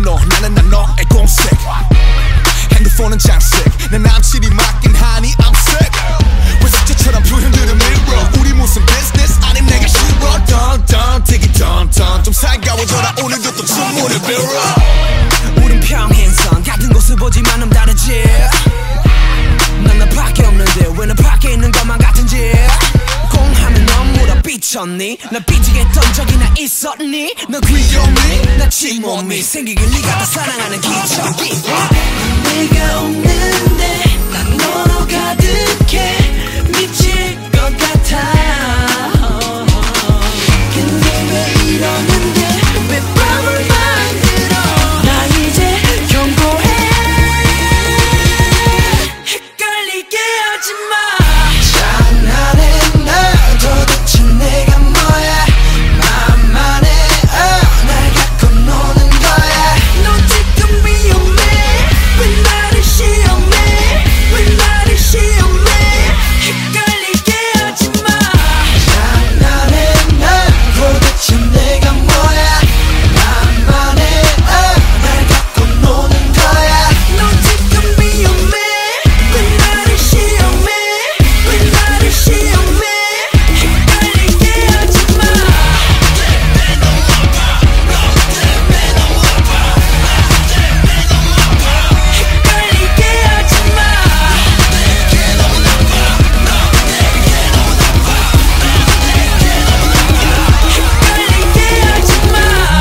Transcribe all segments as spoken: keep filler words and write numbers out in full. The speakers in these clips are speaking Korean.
너 나는 난 너의 공식 핸드폰은 장식 내 남친이 맞긴 하니 I'm sick 왜 숙제처럼 표현들을 밀어 우리 무슨 비즈니스 아님 내가 싫어 던던 되게 던던 좀 살가워져라 오늘도 또 주문을 빌어 우린 평행선 같은 곳을 보지만 좀 다르지 난 나밖에 없는데 왜 나 밖에 있는 것만 같은지 공하면 넌 물어 삐쳤니 나 삐지게 했던 적이나 있었니 너 귀여니 나 침몸이 생기길 네가 다 사랑하는 기적이 내가 없는데 난 너로 가득해 미칠 것 같아 근데 왜 이러는데 왜 밤을 만들어 나 이제 경고해 헷갈리게 하지마 장난해 나 도대체 내가 뭐야 맘만 해 어, 날 갖고 노는 거야 너 지금 위험해 왜 나를 시험해 왜 나를 시험해 헷갈리게 하지마 장난해 나 도대체 내가 뭐야 맘만 해 어, 날 갖고 노는 거야 너 지금 위험해 왜 나를 시험해 왜 나를 시험해 헷갈리게 하지마 헷갈리게 하지마 헷갈리게 하지마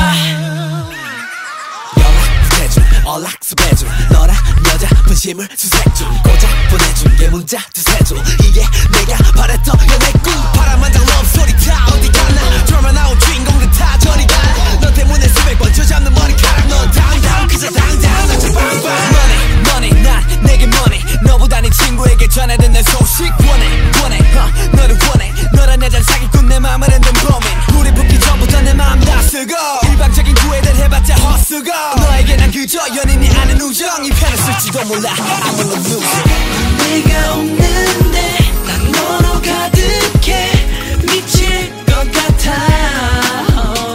연락 대준 연락 수배준 너랑 여자 분심을 수색중 고작 보내준 게 문자 두세줄 이게 내가 바랬던 연애 꿈 파란만장 러브스토리 다 어디 갔나 드라마 나온 주인공들 다 저리 가너 때문에 수백 번 쥐어잡는 머리카락 넌 당당 그저 당당 나 빵빵 money money 난 내게 money 너보다 네 친구에게 전해든 내 소식 원해 원해 uh, 너를 원해 너란 여잔 사기꾼 내 맘을 흔든 범인 불이 붙기 전부터 내 맘 다 쓰고 일방적인 구애를 해봤자 헛수고 너에게 난 그저 연인이 아닌 우정 이 편을 쓸지도 몰라 I'm a loser 내가 없는데 난 너로 가득해 미칠 것 같아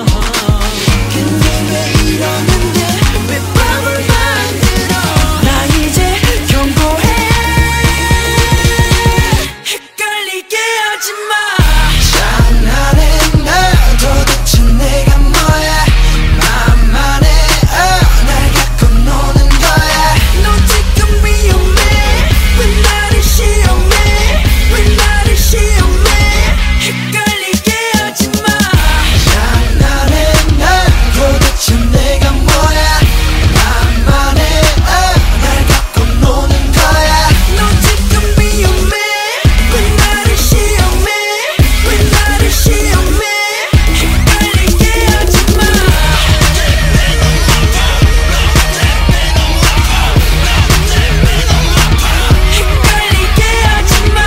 근데 왜 이러는데 왜 밤을 만들어 나 이제 경고해 헷갈리게 하지마 장난해 나 도대체 내가 뭐야 맘만 해 어, 날 갖고 노는 거야 너 지금 위험해 왜 나를 시험해 왜 나를 시험해 헷갈리게 하지마 장난해 나 도대체 내가 뭐야 맘만 해 어, 날 갖고 노는 거야 너 지금 위험해 왜 나를 시험해 왜 나를 시험해 헷갈리게 하지마 헷갈리게 하지마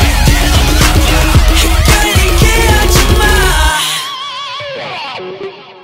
헷갈리게 하지마